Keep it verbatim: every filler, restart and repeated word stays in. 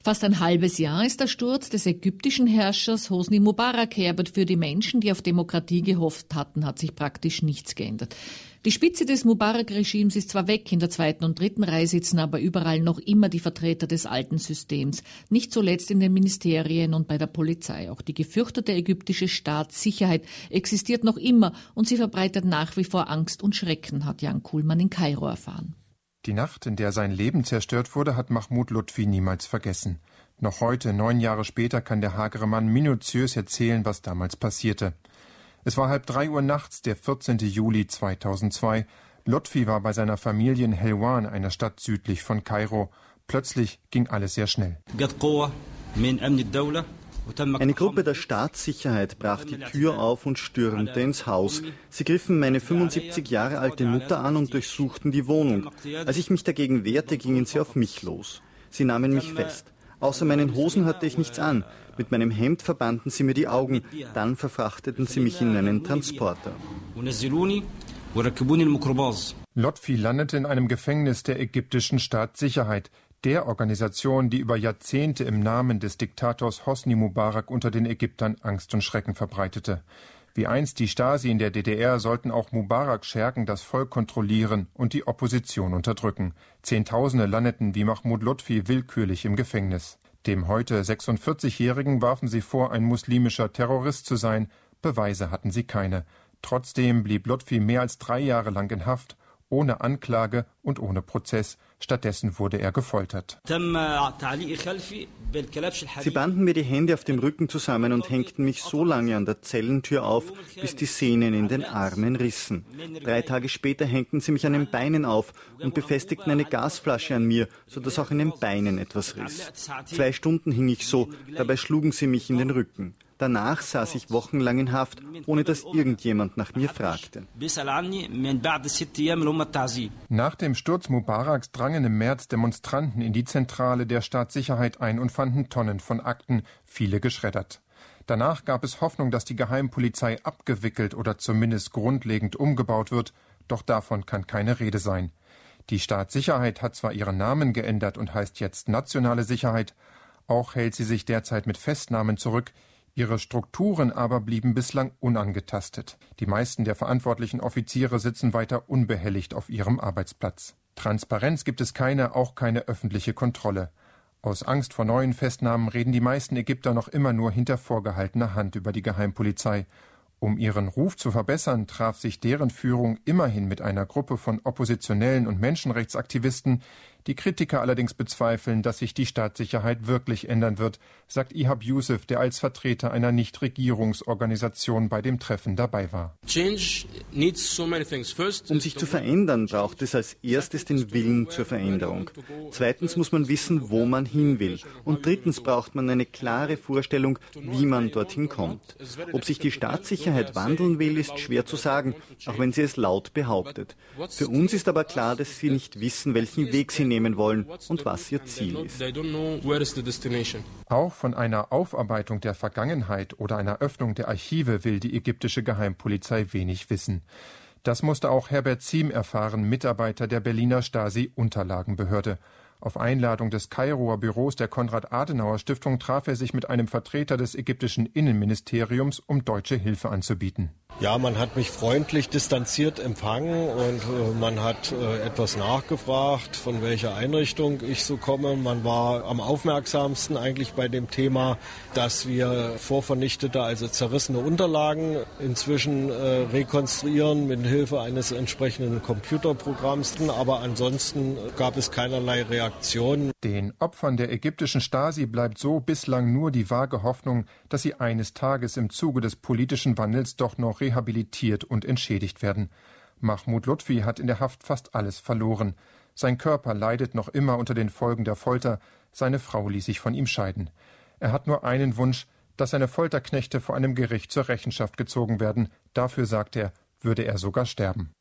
Fast ein halbes Jahr ist der Sturz des ägyptischen Herrschers Hosni Mubarak her, aber für die Menschen, die auf Demokratie gehofft hatten, hat sich praktisch nichts geändert. Die Spitze des Mubarak-Regimes ist zwar weg, in der zweiten und dritten Reihe sitzen aber überall noch immer die Vertreter des alten Systems, nicht zuletzt in den Ministerien und bei der Polizei. Auch die gefürchtete ägyptische Staatssicherheit existiert noch immer und sie verbreitet nach wie vor Angst und Schrecken, hat Jan Kuhlmann in Kairo erfahren. Die Nacht, in der sein Leben zerstört wurde, hat Mahmoud Lutfi niemals vergessen. Noch heute, neun Jahre später, kann der hagere Mann minutiös erzählen, was damals passierte. Es war halb drei Uhr nachts, der vierzehnten Juli zweitausendzwei. Lutfi war bei seiner Familie in Helwan, einer Stadt südlich von Kairo. Plötzlich ging alles sehr schnell. Eine Gruppe der Staatssicherheit brach die Tür auf und stürmte ins Haus. Sie griffen meine fünfundsiebzig Jahre alte Mutter an und durchsuchten die Wohnung. Als ich mich dagegen wehrte, gingen sie auf mich los. Sie nahmen mich fest. Außer meinen Hosen hatte ich nichts an. Mit meinem Hemd verbanden sie mir die Augen. Dann verfrachteten sie mich in einen Transporter. Lutfi landete in einem Gefängnis der ägyptischen Staatssicherheit, der Organisation, die über Jahrzehnte im Namen des Diktators Hosni Mubarak unter den Ägyptern Angst und Schrecken verbreitete. Wie einst die Stasi in der D D R sollten auch Mubarak-Schergen das Volk kontrollieren und die Opposition unterdrücken. Zehntausende landeten wie Mahmoud Lutfi willkürlich im Gefängnis. Dem heute sechsundvierzigjährigen warfen sie vor, ein muslimischer Terrorist zu sein. Beweise hatten sie keine. Trotzdem blieb Lutfi mehr als drei Jahre lang in Haft, ohne Anklage und ohne Prozess. Stattdessen wurde er gefoltert. Sie banden mir die Hände auf dem Rücken zusammen und hängten mich so lange an der Zellentür auf, bis die Sehnen in den Armen rissen. Drei Tage später hängten sie mich an den Beinen auf und befestigten eine Gasflasche an mir, sodass auch in den Beinen etwas riss. Zwei Stunden hing ich so, dabei schlugen sie mich in den Rücken. Danach saß ich wochenlang in Haft, ohne dass irgendjemand nach mir fragte. Nach dem Sturz Mubaraks drangen im März Demonstranten in die Zentrale der Staatssicherheit ein und fanden Tonnen von Akten, viele geschreddert. Danach gab es Hoffnung, dass die Geheimpolizei abgewickelt oder zumindest grundlegend umgebaut wird, doch davon kann keine Rede sein. Die Staatssicherheit hat zwar ihren Namen geändert und heißt jetzt Nationale Sicherheit, auch hält sie sich derzeit mit Festnahmen zurück. Ihre Strukturen aber blieben bislang unangetastet. Die meisten der verantwortlichen Offiziere sitzen weiter unbehelligt auf ihrem Arbeitsplatz. Transparenz gibt es keine, auch keine öffentliche Kontrolle. Aus Angst vor neuen Festnahmen reden die meisten Ägypter noch immer nur hinter vorgehaltener Hand über die Geheimpolizei. Um ihren Ruf zu verbessern, traf sich deren Führung immerhin mit einer Gruppe von Oppositionellen und Menschenrechtsaktivisten. Die Kritiker allerdings bezweifeln, dass sich die Staatssicherheit wirklich ändern wird, sagt Ihab Yusuf, der als Vertreter einer Nichtregierungsorganisation bei dem Treffen dabei war. Um sich zu verändern, braucht es als erstes den Willen zur Veränderung. Zweitens muss man wissen, wo man hin will. Und drittens braucht man eine klare Vorstellung, wie man dorthin kommt. Ob sich die Staatssicherheit wandeln will, ist schwer zu sagen, auch wenn sie es laut behauptet. Für uns ist aber klar, dass sie nicht wissen, welchen Weg sie nehmen wollen und was ihr Ziel ist. Auch von einer Aufarbeitung der Vergangenheit oder einer Öffnung der Archive will die ägyptische Geheimpolizei wenig wissen. Das musste auch Herbert Ziem erfahren, Mitarbeiter der Berliner Stasi-Unterlagenbehörde. Auf Einladung des Kairoer Büros der Konrad-Adenauer-Stiftung traf er sich mit einem Vertreter des ägyptischen Innenministeriums, um deutsche Hilfe anzubieten. Ja, man hat mich freundlich distanziert empfangen und äh, man hat äh, etwas nachgefragt, von welcher Einrichtung ich so komme. Man war am aufmerksamsten eigentlich bei dem Thema, dass wir vorvernichtete, also zerrissene Unterlagen inzwischen äh, rekonstruieren mit Hilfe eines entsprechenden Computerprogramms. Aber ansonsten gab es keinerlei Reaktionen. Den Opfern der ägyptischen Stasi bleibt so bislang nur die vage Hoffnung, dass sie eines Tages im Zuge des politischen Wandels doch noch rehabilitiert und entschädigt werden. Mahmoud Lutfi hat in der Haft fast alles verloren. Sein Körper leidet noch immer unter den Folgen der Folter. Seine Frau ließ sich von ihm scheiden. Er hat nur einen Wunsch, dass seine Folterknechte vor einem Gericht zur Rechenschaft gezogen werden. Dafür, sagt er, würde er sogar sterben.